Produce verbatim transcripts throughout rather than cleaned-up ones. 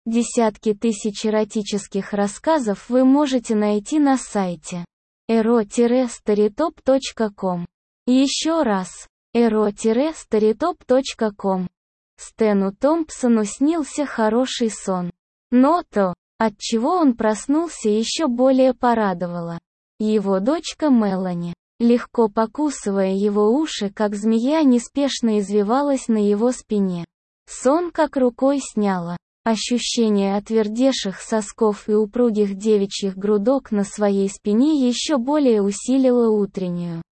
Десятки тысяч эротических рассказов вы можете найти на сайте эро старитоп точка ком. Еще раз, эро старитоп точка ком. Стэну Томпсону снился хороший сон. Но то, от чего он проснулся, еще более порадовало. Его дочка Мелани, легко покусывая его уши, как змея, неспешно извивалась на его спине. Сон как рукой сняло. Ощущение отвердевших сосков и упругих девичьих грудок на своей спине еще более усилило утреннюю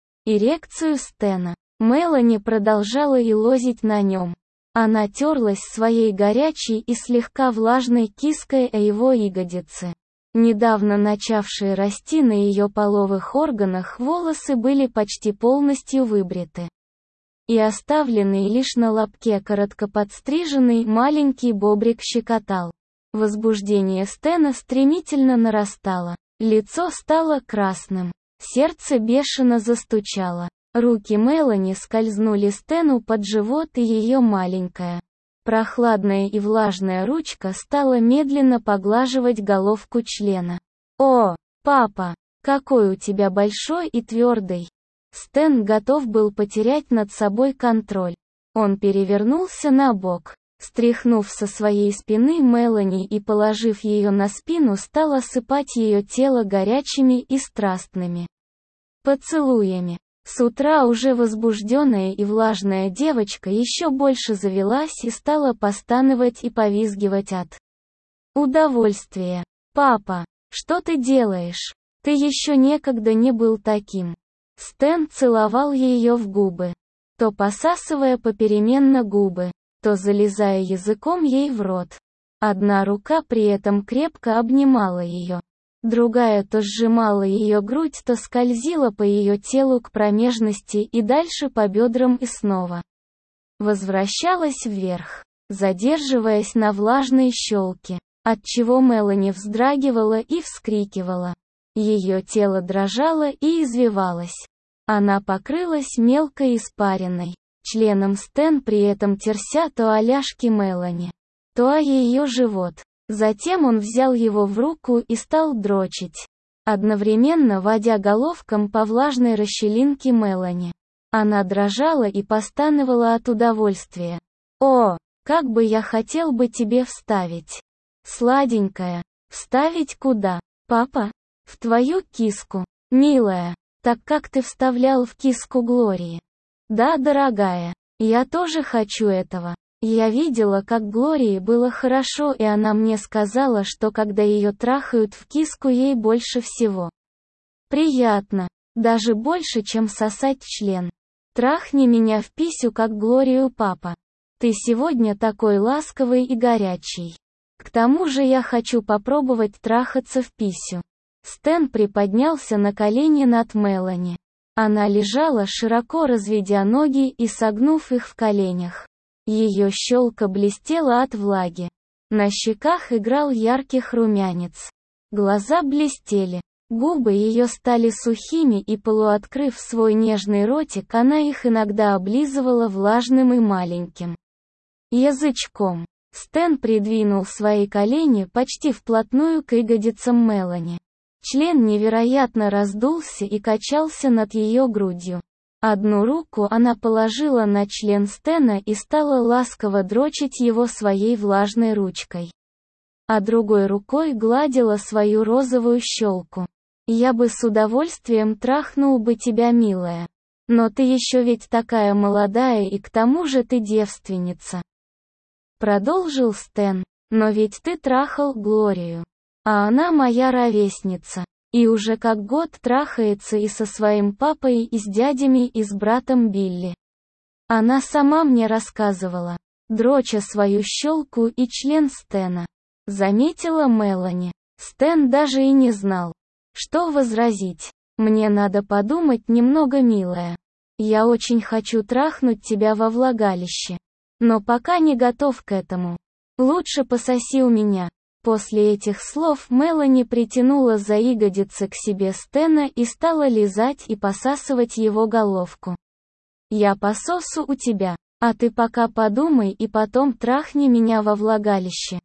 эрекцию Стэна. Мелани продолжала елозить на нем. Она терлась своей горячей и слегка влажной киской о его ягодицы. Недавно начавшие расти на ее половых органах волосы были почти полностью выбриты и оставленный лишь на лобке коротко подстриженный маленький бобрик щекотал. Возбуждение Стэна стремительно нарастало. Лицо стало красным. Сердце бешено застучало. Руки Мелани скользнули Стэну под живот, и ее маленькая, прохладная и влажная ручка стала медленно поглаживать головку члена. «О, папа, какой у тебя большой и твердый!» Стэн готов был потерять над собой контроль. Он перевернулся на бок. Стряхнув со своей спины Мелани и положив ее на спину, стал осыпать ее тело горячими и страстными поцелуями. С утра уже возбужденная и влажная девочка еще больше завелась и стала постановать и повизгивать от удовольствия. «Папа, что ты делаешь? Ты еще некогда не был таким». Стэн целовал ее в губы, то посасывая попеременно губы, то залезая языком ей в рот. Одна рука при этом крепко обнимала ее. Другая то сжимала ее грудь, то скользила по ее телу к промежности и дальше по бедрам и снова возвращалась вверх, задерживаясь на влажной щелке, отчего Мелани вздрагивала и вскрикивала. Ее тело дрожало и извивалось. Она покрылась мелкой испариной. Членом Стэн при этом терся то о ляжки Мелани, то о ее живот. Затем он взял его в руку и стал дрочить, одновременно водя головком по влажной расщелинке Мелани. Она дрожала и постановала от удовольствия. «О, как бы я хотел бы тебе вставить! Сладенькая, вставить куда, папа? В твою киску, милая, так как ты вставлял в киску Глории?» «Да, дорогая, я тоже хочу этого. Я видела, как Глории было хорошо, и она мне сказала, что когда ее трахают в киску, ей больше всего приятно, даже больше, чем сосать член. Трахни меня в писю, как Глорию, папа. Ты сегодня такой ласковый и горячий. К тому же я хочу попробовать трахаться в писю». Стэн приподнялся на колени над Мелани. Она лежала, широко разведя ноги и согнув их в коленях. Ее щелка блестела от влаги. На щеках играл яркий румянец. Глаза блестели. Губы ее стали сухими, и, полуоткрыв свой нежный ротик, она их иногда облизывала влажным и маленьким язычком. Стэн придвинул свои колени почти вплотную к ягодицам Мелани. Член невероятно раздулся и качался над ее грудью. Одну руку она положила на член Стэна и стала ласково дрочить его своей влажной ручкой, а другой рукой гладила свою розовую щелку. «Я бы с удовольствием трахнул бы тебя, милая. Но ты еще ведь такая молодая, и к тому же ты девственница», продолжил Стэн. «Но ведь ты трахал Глорию. А она моя ровесница. И уже как год трахается и со своим папой, и с дядями, и с братом Билли. Она сама мне рассказывала, дроча свою щелку и член Стэна», заметила Мелани. Стэн даже и не знал, что возразить. «Мне надо подумать немного, милая. Я очень хочу трахнуть тебя во влагалище. Но пока не готов к этому. Лучше пососи у меня». После этих слов Мелани притянула за ягодицы к себе Стэна и стала лизать и посасывать его головку. «Я пососу у тебя, а ты пока подумай и потом трахни меня во влагалище».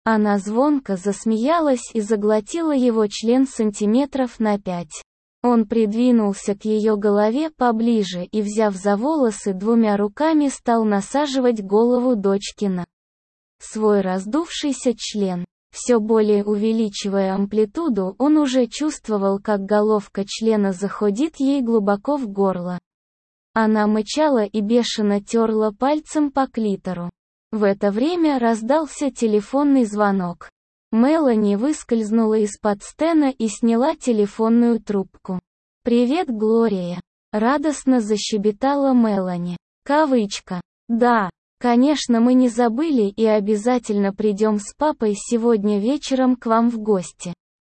Она звонко засмеялась и заглотила его член сантиметров на пять. Он придвинулся к ее голове поближе и, взяв за волосы двумя руками, стал насаживать голову дочки на свой раздувшийся член. Все более увеличивая амплитуду, он уже чувствовал, как головка члена заходит ей глубоко в горло. Она мычала и бешено терла пальцем по клитору. В это время раздался телефонный звонок. Мелани выскользнула из-под Стэна и сняла телефонную трубку. «Привет, Глория!» — радостно защебетала Мелани. Кавычка. «Да, конечно, мы не забыли и обязательно придем с папой сегодня вечером к вам в гости».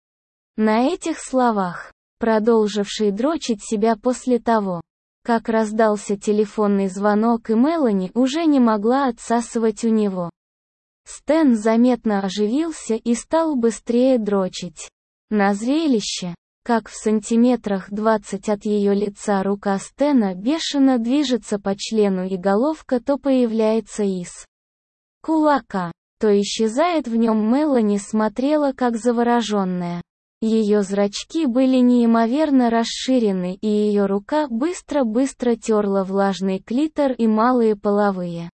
На этих словах, продолживший дрочить себя после того, как раздался телефонный звонок, и Мелани уже не могла отсасывать у него, Стэн заметно оживился и стал быстрее дрочить. На зрелище, как в сантиметрах двадцать от ее лица рука Стэна бешено движется по члену и головка то появляется из кулака, то исчезает в нем, Мелани смотрела как завороженная. Ее зрачки были неимоверно расширены, и ее рука быстро-быстро терла влажный клитор и малые половые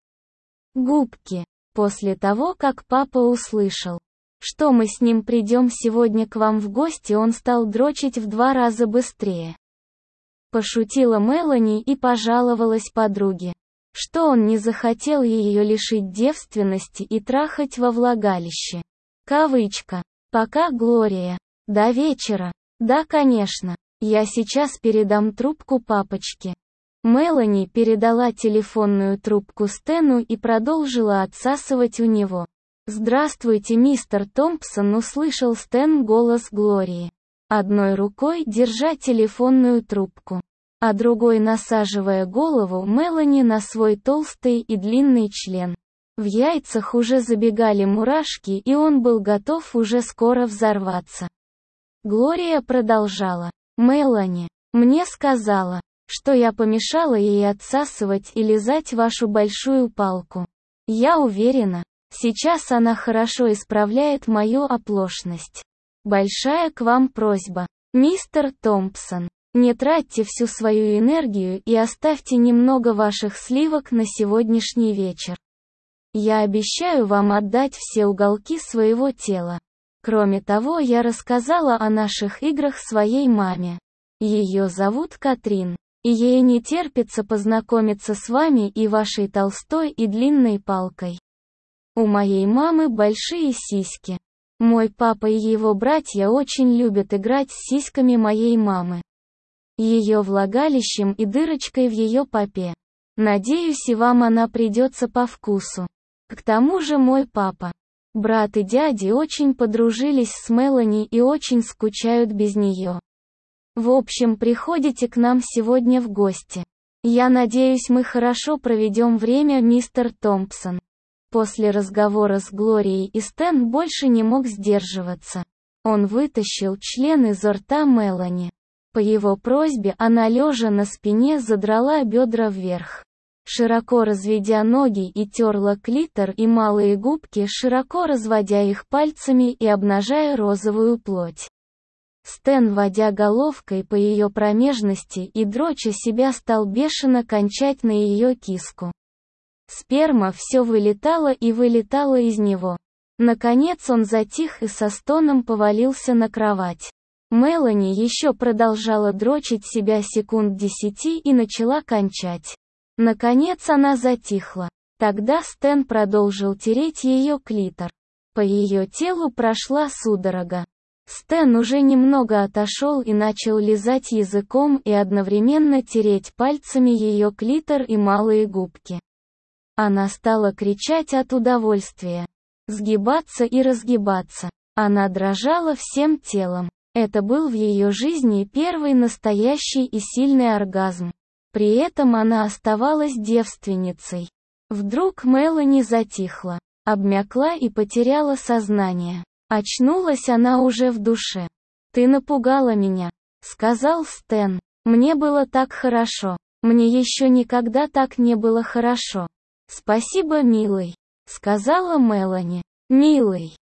губки. После того, как папа услышал, что мы с ним придем сегодня к вам в гости, он стал дрочить в два раза быстрее. Пошутила Мелани и пожаловалась подруге, что он не захотел ее лишить девственности и трахать во влагалище. Кавычка. «Пока, Глория. До вечера». «Да, конечно. Я сейчас передам трубку папочке». Мелани передала телефонную трубку Стэну и продолжила отсасывать у него. «Здравствуйте, мистер Томпсон», — услышал Стэн голос Глории. Одной рукой держа телефонную трубку, а другой насаживая голову Мелани на свой толстый и длинный член. В яйцах уже забегали мурашки, и он был готов уже скоро взорваться. Глория продолжала. «Мелани мне сказала, что я помешала ей отсасывать и лизать вашу большую палку. Я уверена, сейчас она хорошо исправляет мою оплошность. Большая к вам просьба, мистер Томпсон, не тратьте всю свою энергию и оставьте немного ваших сливок на сегодняшний вечер. Я обещаю вам отдать все уголки своего тела. Кроме того, я рассказала о наших играх своей маме. Ее зовут Катрин. И ей не терпится познакомиться с вами и вашей толстой и длинной палкой. У моей мамы большие сиськи. Мой папа и его братья очень любят играть с сиськами моей мамы, ее влагалищем и дырочкой в ее попе. Надеюсь, и вам она придется по вкусу. К тому же мой папа, брат и дяди очень подружились с Мелани и очень скучают без нее. В общем, приходите к нам сегодня в гости. Я надеюсь, мы хорошо проведем время, мистер Томпсон». После разговора с Глорией и Стэн больше не мог сдерживаться. Он вытащил член изо рта Мелани. По его просьбе она, лежа на спине, задрала бедра вверх, широко разведя ноги, и терла клитор и малые губки, широко разводя их пальцами и обнажая розовую плоть. Стэн, водя головкой по ее промежности и дроча себя, стал бешено кончать на ее киску. Сперма все вылетала и вылетала из него. Наконец он затих и со стоном повалился на кровать. Мелани еще продолжала дрочить себя секунд десяти и начала кончать. Наконец она затихла. Тогда Стэн продолжил тереть ее клитор. По ее телу прошла судорога. Стэн уже немного отошел и начал лизать языком и одновременно тереть пальцами ее клитор и малые губки. Она стала кричать от удовольствия, сгибаться и разгибаться. Она дрожала всем телом. Это был в ее жизни первый настоящий и сильный оргазм. При этом она оставалась девственницей. Вдруг Мелани затихла, обмякла и потеряла сознание. Очнулась она уже в душе. «Ты напугала меня», — сказал Стэн. «Мне было так хорошо. Мне еще никогда так не было хорошо». «Спасибо, милый», — сказала Мелани. «Милый».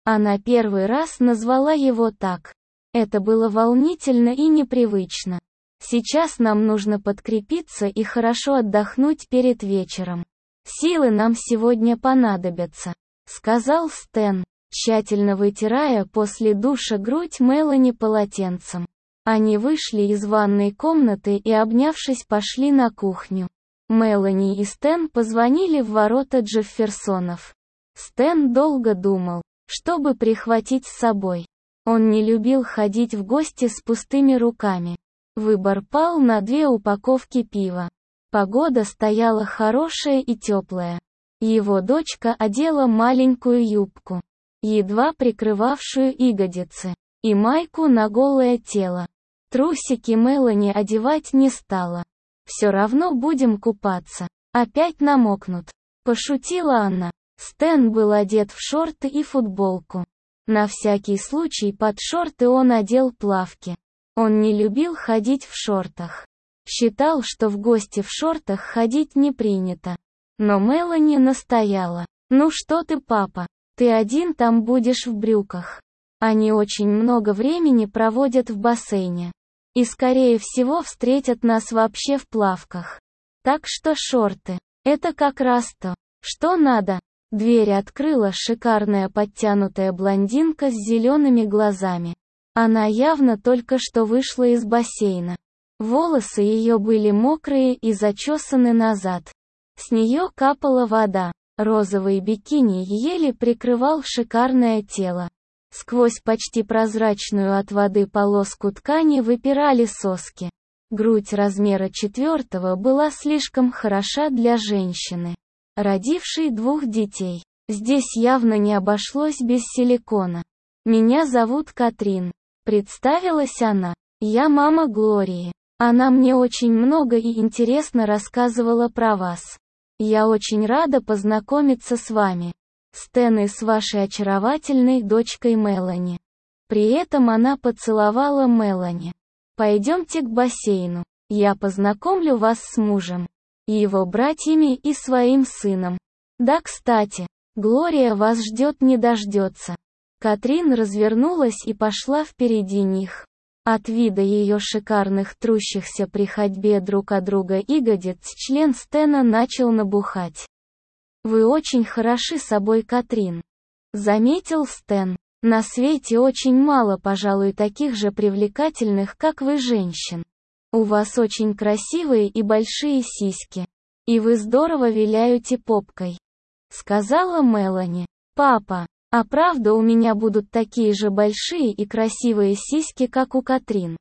Она первый раз назвала его так. Это было волнительно и непривычно. Сейчас нам нужно подкрепиться и хорошо отдохнуть перед вечером. Силы нам сегодня понадобятся, сказал Стэн, тщательно вытирая после душа грудь Мелани полотенцем. Они вышли из ванной комнаты и, обнявшись, пошли на кухню. Мелани и Стэн позвонили в ворота Джефферсонов. Стэн долго думал, чтобы прихватить с собой. Он не любил ходить в гости с пустыми руками. Выбор пал на две упаковки пива. Погода стояла хорошая и теплая. Его дочка одела маленькую юбку, едва прикрывавшую ягодицы, и майку на голое тело. Трусики Мелани одевать не стала. «Все равно будем купаться. Опять намокнут», — пошутила она. Стэн был одет в шорты и футболку. На всякий случай под шорты он одел плавки. Он не любил ходить в шортах. Считал, что в гости в шортах ходить не принято. Но Мелани настояла. «Ну что ты, папа? Ты один там будешь в брюках. Они очень много времени проводят в бассейне. И скорее всего встретят нас вообще в плавках. Так что шорты — это как раз то, что надо». Дверь открыла шикарная подтянутая блондинка с зелеными глазами. Она явно только что вышла из бассейна. Волосы ее были мокрые и зачесаны назад. С нее капала вода. Розовый бикини еле прикрывал шикарное тело. Сквозь почти прозрачную от воды полоску ткани выпирали соски. Грудь размера четвертого была слишком хороша для женщины, родившей двух детей. Здесь явно не обошлось без силикона. «Меня зовут Катрин», — представилась она. «Я мама Глории. Она мне очень много и интересно рассказывала про вас. Я очень рада познакомиться с вами, Стэн, и с вашей очаровательной дочкой Мелани». При этом она поцеловала Мелани. «Пойдемте к бассейну. Я познакомлю вас с мужем, его братьями и своим сыном. Да, кстати, Глория вас ждет не дождется». Катрин развернулась и пошла впереди них. От вида ее шикарных трущихся при ходьбе друг от друга ягодиц член Стэна начал набухать. «Вы очень хороши собой, Катрин», — заметил Стэн. «На свете очень мало, пожалуй, таких же привлекательных, как вы, женщин. У вас очень красивые и большие сиськи. И вы здорово виляете попкой», — сказала Мелани. «Папа, а правда у меня будут такие же большие и красивые сиськи, как у Катрин?»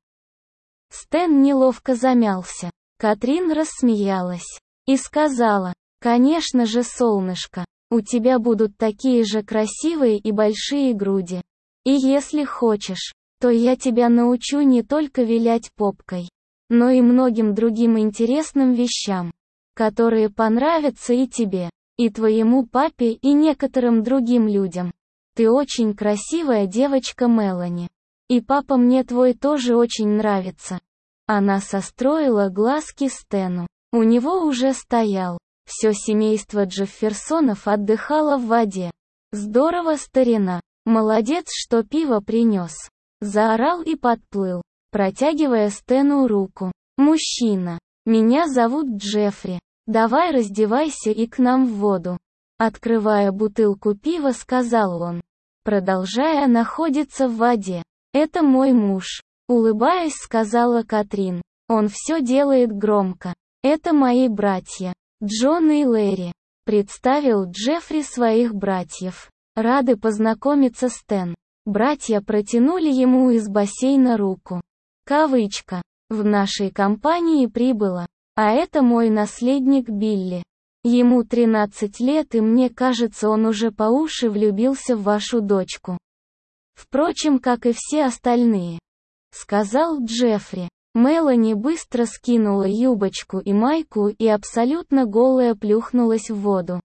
Стэн неловко замялся. Катрин рассмеялась и сказала: «Конечно же, солнышко, у тебя будут такие же красивые и большие груди. И если хочешь, то я тебя научу не только вилять попкой, но и многим другим интересным вещам, которые понравятся и тебе, и твоему папе, и некоторым другим людям. Ты очень красивая девочка, Мелани. И папа мне твой тоже очень нравится». Она состроила глазки Стэну. У него уже стоял. Все семейство Джефферсонов отдыхало в воде. «Здорово, старина. Молодец, что пиво принес», — заорал и подплыл, протягивая Стэну руку. «Мужчина, меня зовут Джеффри. Давай раздевайся и к нам в воду». Открывая бутылку пива, сказал он, продолжая находиться в воде. «Это мой муж», — улыбаясь, сказала Катрин. «Он все делает громко. Это мои братья, Джон и Лэри», — представил Джеффри своих братьев. «Рады познакомиться, Стэн». Братья протянули ему из бассейна руку. Кавычка. «В нашей компании прибыло. А это мой наследник Билли. Ему тринадцать лет, и мне кажется, он уже по уши влюбился в вашу дочку. Впрочем, как и все остальные», — сказал Джеффри. Мелани быстро скинула юбочку и майку и абсолютно голая плюхнулась в воду.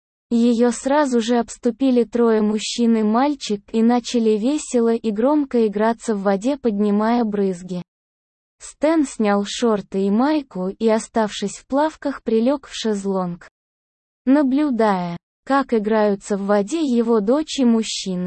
Ее сразу же обступили трое мужчин и мальчик и начали весело и громко играться в воде, поднимая брызги. Стэн снял шорты и майку и, оставшись в плавках, прилег в шезлонг, наблюдая, как играются в воде его дочь и мужчины.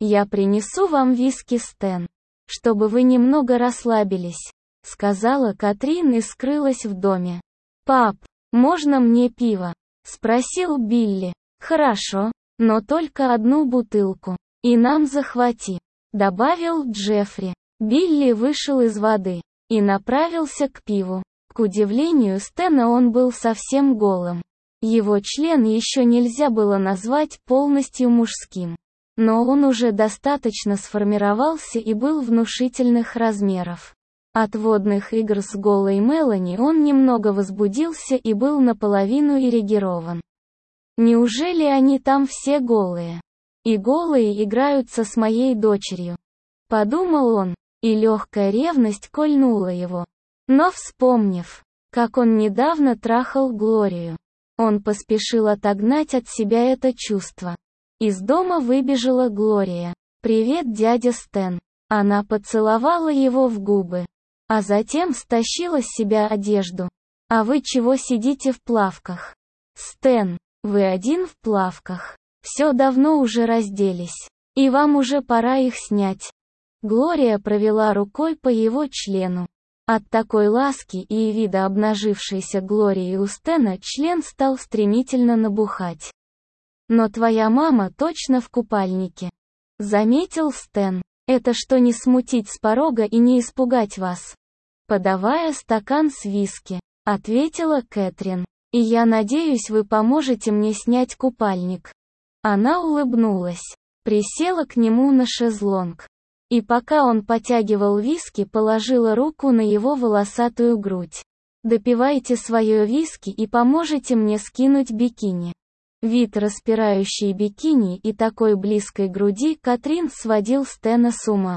«Я принесу вам виски, Стэн, чтобы вы немного расслабились», — сказала Катрин и скрылась в доме. «Пап, можно мне пиво?» — спросил Билли. «Хорошо, но только одну бутылку. И нам захвати», — добавил Джеффри. Билли вышел из воды и направился к пиву. К удивлению Стэна, он был совсем голым. Его член еще нельзя было назвать полностью мужским. Но он уже достаточно сформировался и был внушительных размеров. От водных игр с голой Мелани он немного возбудился и был наполовину эрегирован. «Неужели они там все голые? И голые играются с моей дочерью?» Подумал он, и легкая ревность кольнула его. Но вспомнив, как он недавно трахал Глорию, он поспешил отогнать от себя это чувство. Из дома выбежала Глория. «Привет, дядя Стэн». Она поцеловала его в губы, а затем стащила с себя одежду. «А вы чего сидите в плавках?» «Стэн, вы один в плавках. Все давно уже разделись. И вам уже пора их снять». Глория провела рукой по его члену. От такой ласки и вида обнажившейся Глории у Стэна член стал стремительно набухать. «Но твоя мама точно в купальнике», — заметил Стэн. «Это что, не смутить с порога и не испугать вас?» Подавая стакан с виски, ответила Кэтрин. «И я надеюсь, вы поможете мне снять купальник». Она улыбнулась, присела к нему на шезлонг. И пока он потягивал виски, положила руку на его волосатую грудь. «Допивайте свое виски и поможете мне скинуть бикини». Вид распирающей бикини и такой близкой груди Катрин сводил Стэна с ума.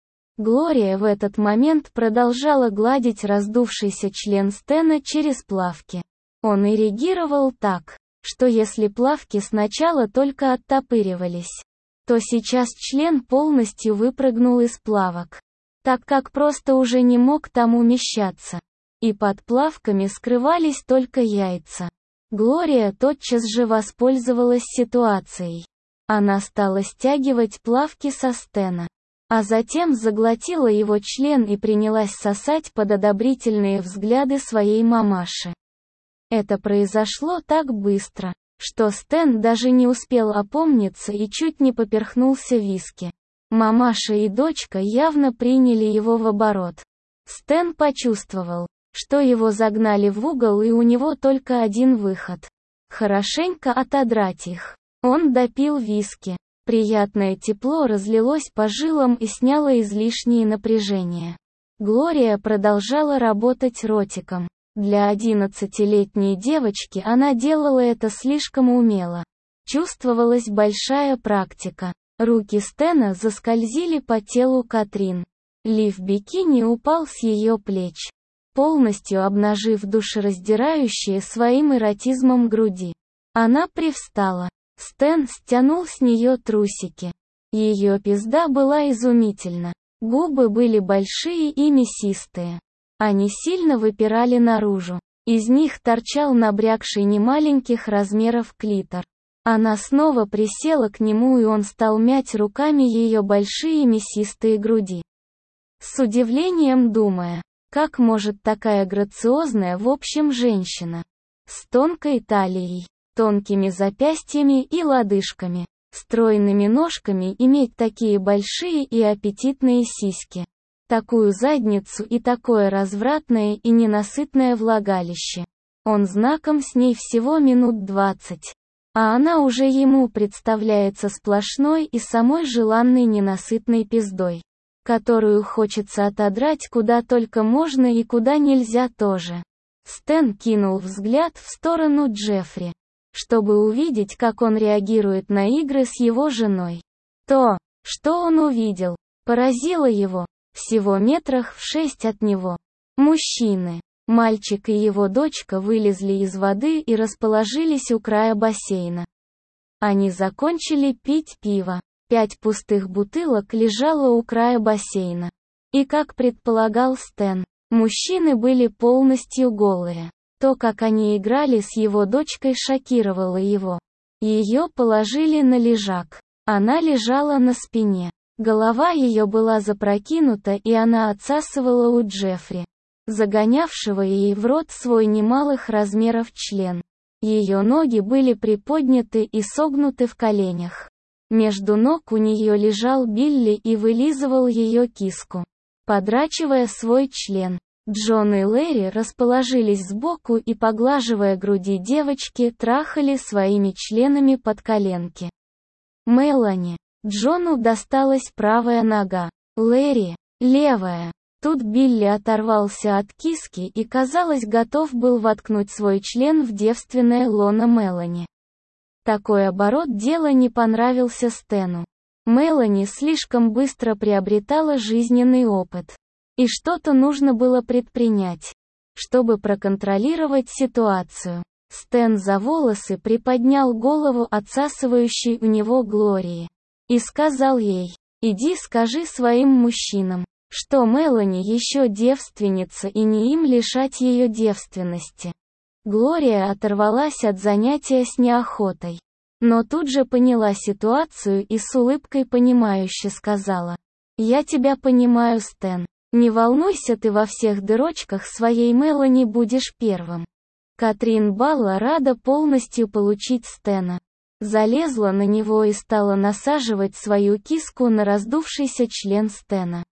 Глория в этот момент продолжала гладить раздувшийся член Стэна через плавки. Он эрегировал так, что если плавки сначала только оттопыривались, то сейчас член полностью выпрыгнул из плавок, так как просто уже не мог там умещаться. И под плавками скрывались только яйца. Глория тотчас же воспользовалась ситуацией. Она стала стягивать плавки со Стэна, а затем заглотила его член и принялась сосать под одобрительные взгляды своей мамаши. Это произошло так быстро, что Стэн даже не успел опомниться и чуть не поперхнулся виски. Мамаша и дочка явно приняли его в оборот. Стэн почувствовал, что его загнали в угол и у него только один выход – хорошенько отодрать их. Он допил виски. Приятное тепло разлилось по жилам и сняло излишнее напряжение. Глория продолжала работать ротиком. Для одиннадцатилетней девочки она делала это слишком умело. Чувствовалась большая практика. Руки Стэна заскользили по телу Катрин. Лиф бикини упал с ее плеч, полностью обнажив душераздирающие своим эротизмом груди. Она привстала. Стэн стянул с нее трусики. Ее пизда была изумительна. Губы были большие и мясистые. Они сильно выпирали наружу. Из них торчал набрякший немаленьких размеров клитор. Она снова присела к нему, и он стал мять руками ее большие мясистые груди. С удивлением думая, как может такая грациозная в общем женщина, с тонкой талией, тонкими запястьями и лодыжками, стройными ножками иметь такие большие и аппетитные сиськи, такую задницу и такое развратное и ненасытное влагалище. Он знаком с ней всего минут двадцать. А она уже ему представляется сплошной и самой желанной ненасытной пиздой, которую хочется отодрать куда только можно и куда нельзя тоже. Стэн кинул взгляд в сторону Джеффри, чтобы увидеть, как он реагирует на игры с его женой. То, что он увидел, поразило его. Всего метрах в шесть от него. Мужчины, мальчик и его дочка вылезли из воды и расположились у края бассейна. Они закончили пить пиво. Пять пустых бутылок лежало у края бассейна. И как предполагал Стэн, мужчины были полностью голые. То, как они играли с его дочкой, шокировало его. Ее положили на лежак. Она лежала на спине. Голова ее была запрокинута, и она отсасывала у Джеффри, загонявшего ей в рот свой немалых размеров член. Ее ноги были приподняты и согнуты в коленях. Между ног у нее лежал Билли и вылизывал ее киску, подрачивая свой член. Джон и Лэри расположились сбоку и, поглаживая груди девочки, трахали своими членами под коленки. Мелани. Джону досталась правая нога, Лэри – левая. Тут Билли оторвался от киски и, казалось, готов был воткнуть свой член в девственное лоно Мелани. Такой оборот дела не понравился Стэну. Мелани слишком быстро приобретала жизненный опыт. И что-то нужно было предпринять, чтобы проконтролировать ситуацию. Стэн за волосы приподнял голову отсасывающей у него Глории и сказал ей: «Иди скажи своим мужчинам, что Мелани еще девственница и не им лишать ее девственности». Глория оторвалась от занятия с неохотой, но тут же поняла ситуацию и с улыбкой понимающе сказала: «Я тебя понимаю, Стэн. Не волнуйся, ты во всех дырочках своей Мелани будешь первым». Катрин Балла, рада полностью получить Стэна, залезла на него и стала насаживать свою киску на раздувшийся член Стэна.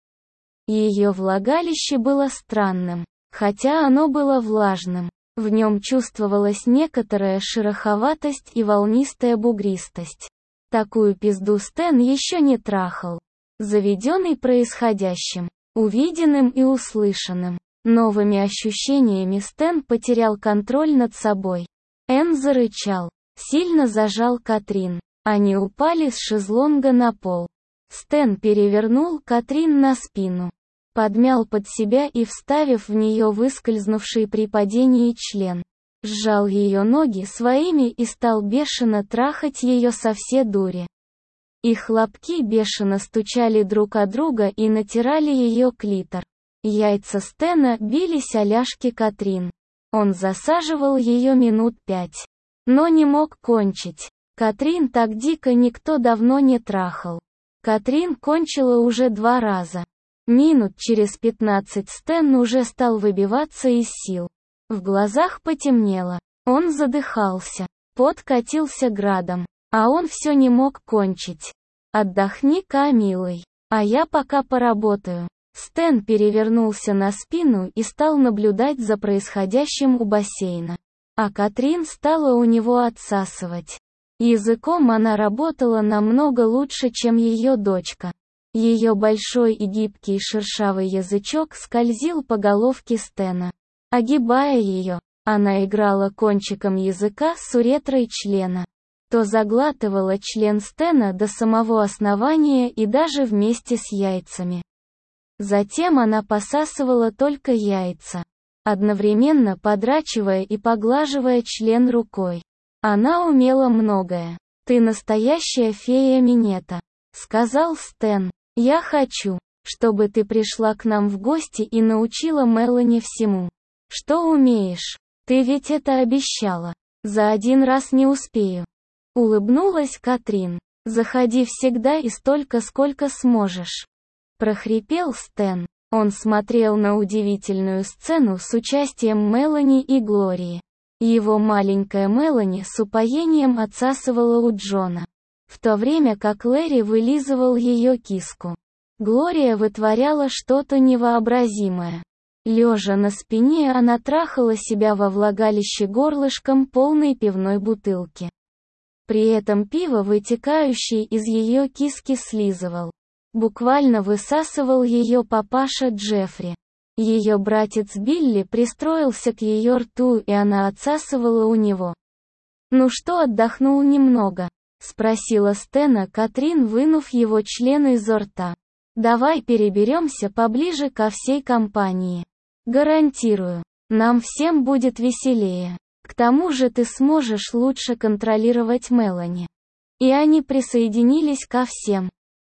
Ее влагалище было странным, хотя оно было влажным. В нем чувствовалась некоторая шероховатость и волнистая бугристость. Такую пизду Стэн еще не трахал. Заведенный происходящим, увиденным и услышанным, новыми ощущениями, Стэн потерял контроль над собой. Энн зарычал, сильно зажал Катрин. Они упали с шезлонга на пол. Стэн перевернул Катрин на спину, подмял под себя и, вставив в нее выскользнувший при падении член, сжал ее ноги своими и стал бешено трахать ее со всей дури. Их хлопки бешено стучали друг о друга и натирали ее клитор. Яйца Стэна бились о ляжки Катрин. Он засаживал ее минут пять, но не мог кончить. Катрин так дико никто давно не трахал. Катрин кончила уже два раза. Минут через пятнадцать Стэн уже стал выбиваться из сил. В глазах потемнело. Он задыхался. Пот катился градом. А он все не мог кончить. «Отдохни-ка, милый. А я пока поработаю». Стэн перевернулся на спину и стал наблюдать за происходящим у бассейна. А Катрин стала у него отсасывать. Языком она работала намного лучше, чем ее дочка. Ее большой и гибкий шершавый язычок скользил по головке Стэна, огибая ее. Она играла кончиком языка с уретрой члена. То заглатывала член Стэна до самого основания и даже вместе с яйцами. Затем она посасывала только яйца, одновременно подрачивая и поглаживая член рукой. Она умела многое. «Ты настоящая фея минета», — сказал Стэн. «Я хочу, чтобы ты пришла к нам в гости и научила Мелани всему, что умеешь. Ты ведь это обещала. За один раз не успею». Улыбнулась Катрин. «Заходи всегда и столько, сколько сможешь», — прохрипел Стэн. Он смотрел на удивительную сцену с участием Мелани и Глории. Его маленькая Мелани с упоением отсасывала у Джона, в то время как Лэри вылизывал ее киску. Глория вытворяла что-то невообразимое. Лежа на спине, она трахала себя во влагалище горлышком полной пивной бутылки. При этом пиво, вытекающее из ее киски, слизывал. Буквально высасывал ее папаша Джеффри. Ее братец Билли пристроился к ее рту, и она отсасывала у него. «Ну что, отдохнул немного?» — спросила Стэна Катрин, вынув его член изо рта. «Давай переберемся поближе ко всей компании. Гарантирую, нам всем будет веселее. К тому же ты сможешь лучше контролировать Мелани». И они присоединились ко всем.